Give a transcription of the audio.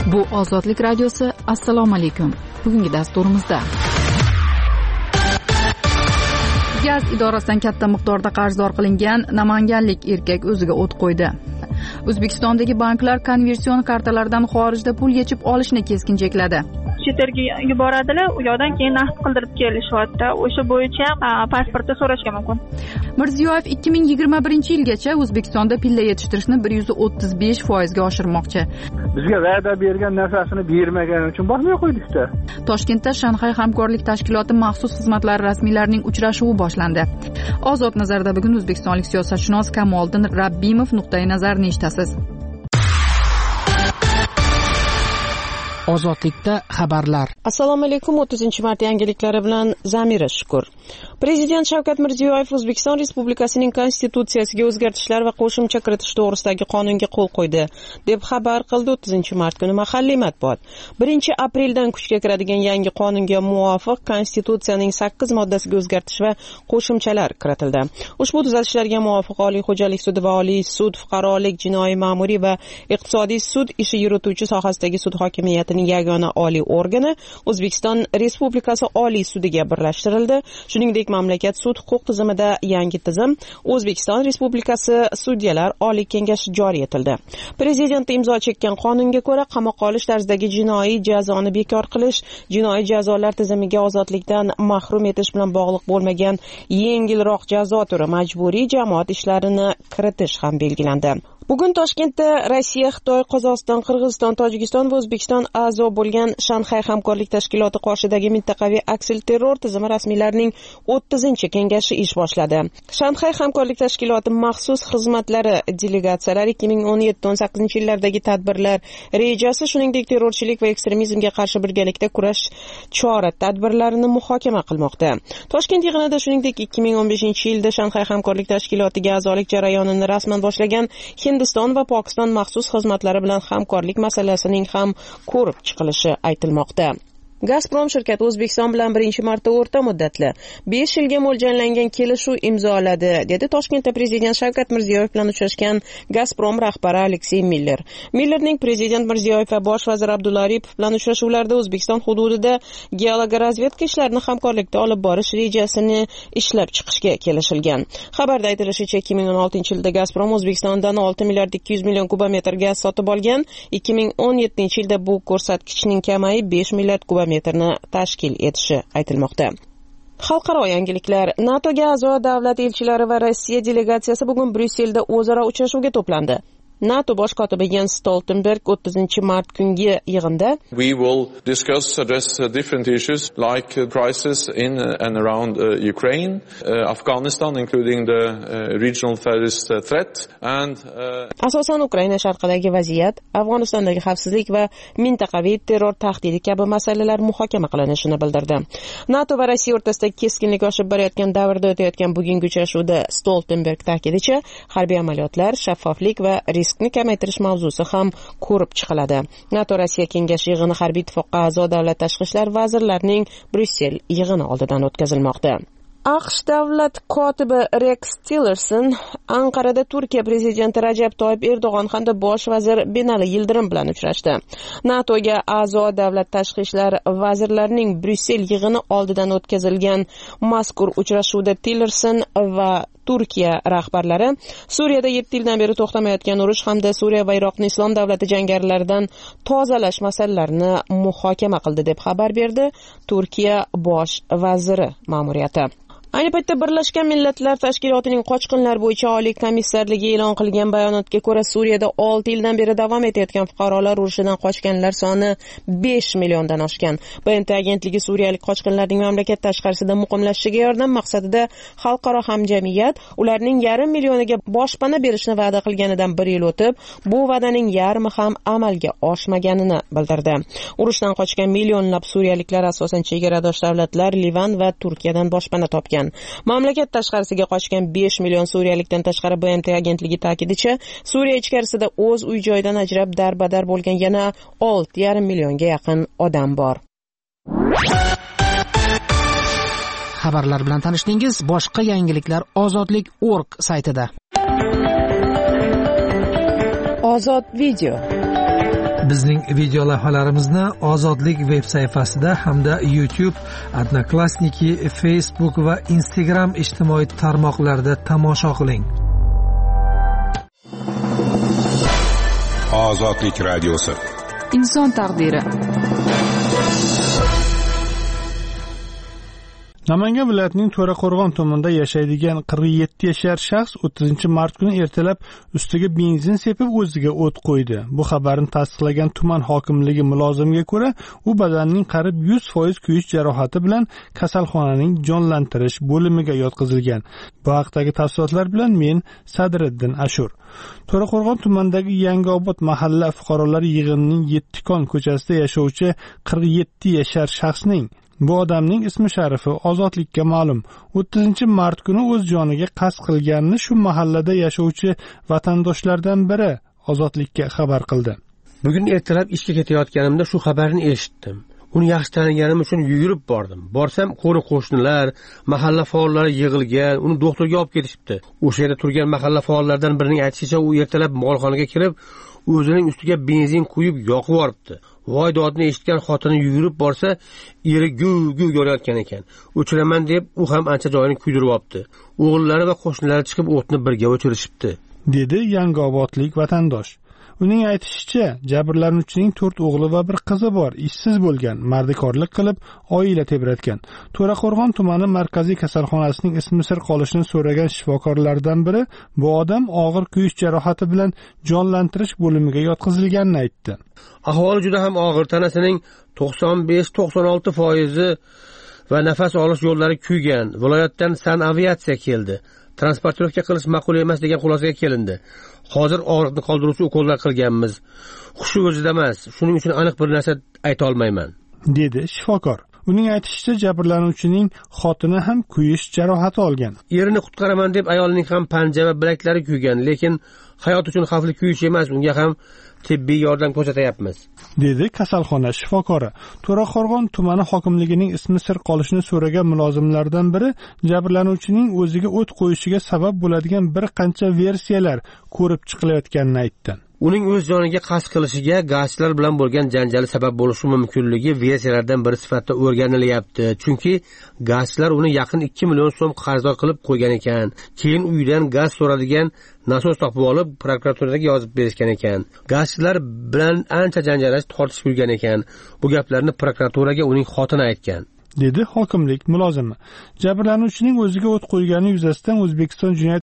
Bu Ozodlik radiosi. Assalomu alaykum. Bugungi dasturimizda gaz idorasidan katta miqdorda qarzdor qilingan namanganlik erkak o'ziga o't qo'ydi. O'zbekistondagi banklar konversion kartalaridan xorijda pul yechib olishni keskin chekladi. Chet elga yuboradilar, u yoqdan keyin naqd qildirib kelishyapti. O'sha bo'yicha ham pasportni so'rashga mumkin. Mirziyoyev 2021-yilgacha O'zbekistonda pilla yetishtirishni 135% ga oshirmoqchi. Bizga va'da bergan narsasini bermagani uchun bormay qo'ydikda. Toshkentda Shanxay hamkorlik tashkiloti maxsus xizmatlari rasmiylarining uchrashuvi boshlandi. Ozod nazarda bugun o'zbekistonlik siyosatshunos Kamoliddin Rabbimov nuqtai nazarini eshitasiz. Ozodlikda xabarlar. Assalomu alaykum. 30-mart yangiliklari bilan Zamira Shukur. Prezident Shavkat Mirziyoyev O'zbekiston Respublikasining konstitutsiyasiga o'zgartishlar va qo'shimcha kiritish to'g'risidagi qonunga qo'l qo'ydi, deb xabar qildi 30-mart kuni mahalliy matbuot. 1-apreldan kuchga kiradigan yangi qonunga muvofiq konstitutsiyaning 8 moddasiga o'zgartish va qo'shimchalar kiritildi. Ushbu tuzatishlarga muvofiq Oliy xo'jalik sudi va Oliy sud fuqarolik, jinoiy, ma'muriy va iqtisodiy sud ishi yurituvchi sohasidagi sud hokimiyatining yagona oliy organi O'zbekiston Respublikasi Oliy sudiga birlashtirildi. Shuningdek, mamlakat sud huquq tizimida yangi tizim O'zbekiston Respublikasi Sudyalar Oliy kengashi joriy etildi. Prezident imzo chekkan qonunga ko'ra qamoqqa olish tarzidagi jinoiy jazoni bekor qilish, jinoiy jazolar tizimiga ozodlikdan mahrum etish bilan bog'liq bo'lmagan yengilroq jazo turi majburiy jamoat ishlarini kiritish ham belgilandi. Bugun Toshkentda Rossiya, Xitoy, Qozog'iston, Qirg'iziston, Tojikiston va O'zbekiston a'zo bo'lgan Shanxay hamkorlik tashkiloti qoshidagi mintaqaviy aksilterror tizimi rasmiylarining 30-kengashi ish boshladi. Shanxay hamkorlik tashkiloti maxsus xizmatlari delegatsiyalari 2017-18-yillardagi tadbirlar rejasi, shuningdek terrorchilik va ekstremizmga qarshi birgalikda kurash chora-tadbirlarini muhokama qilmoqda. Toshkent yig'inida shuningdek 2015-yilda Shanxay hamkorlik tashkilotiga a'zolik jarayonini rasman boshlagan Hindiston va Pokiston maxsus xizmatlari bilan hamkorlik masalasining ham ko'rib chiqilishi aytilmoqda. Gazprom shirkati O'zbekiston bilan 1-marta o'rta muddatli 5 yilga mo'ljallangan kelishuv imzoladi, dedi Toshkentda Prezident Shavkat Mirziyoyev bilan uchrashgan Gazprom rahbari Aleksey Miller. Millerning Prezident Mirziyoyev va bosh vazir Abdulla Aripov bilan uchrashuvlarda O'zbekiston hududida geologiya-razvedka ishlarini hamkorlikda olib borish rejasini ishlab chiqishga kelishilgan. Xabarda aytilishicha, 2016-yilda Gazprom O'zbekistondan 6 milliard 200 million kubometr gaz sotib olgan. 2017-yilda bu ko'rsatkichning kamayib 5 milliard kubometrni tashkil etishi aytilmoqda. Xalqaro yangiliklar. NATOga a'zo davlat elchilari va Rossiya delegatsiyasi bugun Bryusselda o'zaro uchrashuvga to'plandi. NATO bosh kotibi Jens Stoltenberg 30-mart kungi yig'inda We will address different issues like crisis in and around Ukraine, Afghanistan, including the regional terrorist threat and asosan Ukraina sharqidagi vaziyat, Afg'onistondagi xavfsizlik va mintaqaviy terror tahdidi kabi masalalar muhokama qilinishini bildirdi. NATO va Rossiya o'rtasidagi keskinlik oshib borayotgan davrda o'tayotgan bugungi uchrashuvda Stoltenberg ta'kidlashicha, harbiy amaliyotlar, shaffoflik va riskni kamaytirish mavzusi ham ko'rib chiqiladi. NATO Rossiya kengashi yig'ini harbiy ittifoqqa a'zo davlat tashqi ishlar vazirlarining Bryussel yig'ini oldidan o'tkazilmoqda. AQSh davlat kotibi Rex Tillerson Anqarada Turkiya prezidenti Rajab Toyyib Erdo'g'on hamda bosh vazir Binali Yildirim bilan uchrashdi. NATOga a'zo davlat tashqi ishlar vazirlarining Bryussel yig'ini oldidan o'tkazilgan mazkur uchrashuvda Tillerson va Turkiya rahbarlari Suriyada 7 yildan beri to'xtamayotgan urush hamda Suriya va Iroqni islom davlati jangarilaridan tozalash masalalarini muhokama qildi, deb xabar berdi Turkiya bosh vaziri ma'muriyati. Ayni paytda Birlashgan Millatlar Tashkilotining qochqinlar bo'yicha oliy komissarligi e'lon qilgan bayonotga ko'ra, Suriyada 6 yildan beri davom etayotgan fuqarolar urushidan qochganlar soni 5 milliondan oshgan. BMT agentligi suriyalik qochqinlarning mamlakat tashqarisida muqimlashishiga yordam maqsadida xalqaro hamjamiyat ularning 500 millioniga boshpana berishni va'da qilganidan 1 yil o'tib, bu va'daning yarmi ham amalga oshmaganini bildirdi. Urushdan qochgan millionlab suriyaliklar asosan chegaradosh davlatlar Livan va Turkiyadan boshpana topgan. Mamlakat tashqarisiga qochgan 5 million suriyalikdan tashqari BMT agentligi ta'kidicha, Suriya ichkarisida o'z uy-joyidan ajrab darbadar bo'lgan yana 6,5 millionga yaqin odam bor. Xabarlar bilan tanishdingiz. Boshqa yangiliklar ozodlik.org saytida. Ozod video. Bizning video lavhalarimizni Ozodlik veb sayfasida hamda YouTube, Odnoklassniki, Facebook va Instagram ijtimoiy tarmoqlarida tomosha qiling. Ozodlik radiosi. Inson taqdiri. Namangan viloyatining To'raqo'rg'on tumanida yashaydigan 47 yashar shaxs 30-mart kuni ertalab ustiga benzin sepib o'ziga o't qo'ydi. Bu xabarni tasdiqlagan tuman hokimligi mulozimiga ko'ra, u badanining qarib 100% kuyish jarohati bilan kasalxonaning jonlantirish bo'limiga yotqizilgan. Bu haqdagi tafsilotlar bilan men Sadriddin Ashur. To'raqo'rg'on tumanidagi Yangiobod mahalla fuqarolar yig'inining Yettikon ko'chasida yashovchi 47 yashar shaxsning bu odamning ismi sharifi Ozodlikka ma'lum. 30-mart kuni o'z joniga qasd qilganini shu mahallada yashovchi vatandoshlardan biri Ozodlikka xabar qildi. Bugun ertalab ishga ketayotganimda shu xabarni eshitdim. Uni yaxshi taniganim uchun yugurib bordim. Borsam, qo'ni-qo'shnilar, mahalla faollari yig'ilgan, uni doktorga olib ketishibdi. O'sha yerda turgan mahalla faollaridan birining aytishicha, u ertalab molxonaga kirib, o'zining ustiga benzin quyib yoqib yuboribdi. Voy dodni eshitgan xotini yugurib borsa, eri guv yorayotgan ekan. O'chiraman deb, u ham ancha joyini kuydirib olibdi. O'g'illari va qo'shnilari chiqib o'tni birga o'chirishibdi, dedi Yangiobodlik vatandosh. Uning aytishicha, jabrlanuvchining 4 o'g'li va 1 qizi bor, ishsiz bo'lgan, mardikorlik qilib, oila tebratgan. To'raqo'rg'on tumani markaziy kasalxonasining ismi sir qolishini so'ragan shifokorlardan biri bu odam og'ir kuyish jarohati bilan jonlantirish bo'limiga yotqizilganini aytdi. Ahvoli juda ham og'ir, tanasining 95-96% va nafas olish yo'llari kuygan. Viloyatdan sanaviatsiya keldi. Transportirovka qilish ma'qul emas degan xulosaga kelindi. Hozir og'riqni qoldiruvchi ukollar qilganmiz. Hushi o'zida emas. Shuning uchun aniq bir narsa ayta olmayman, dedi shifokor. Uning aytishicha, jabrlanuvchining xotini ham kuyish jarohati olgan. Erini qutqaraman deb ayolning ham panja va bilaklari kuygan, lekin hayot uchun xavfli kuyish emas, unga ham tibbiy yordam ko'rsatyapmiz, dedi kasalxona shifokori. To'raqo'rg'on tumani hokimligining ismi sir qolishini so'ragan mulozimlardan biri jabrlanuvchining o'ziga o't qo'yishiga sabab bo'ladigan bir qancha versiyalar ko'rib chiqilayotganini aytdi. Uning o'z joniga qasd qilishiga gazchilar bilan bo'lgan janjali sabab bo'lishi mumkinligi versiyalardan biri sifatida o'rganilyapti. Chunki gazchilar uni yaqin 2 million so'm qarzdor qilib qo'ygan ekan. Keyin uydan gaz so'radigan nasos topib olib, prokuraturaga yozib berishgan ekan. Gazchilar bilan ancha janjallashib tortishib yurgan ekan. Bu gaplarni prokuraturaga uning xotini aytgan, dedi hokimlik mulozimi. Jabrlanuvchining o'ziga o't qo'ygani yuzasidan O'zbekiston Jinoyat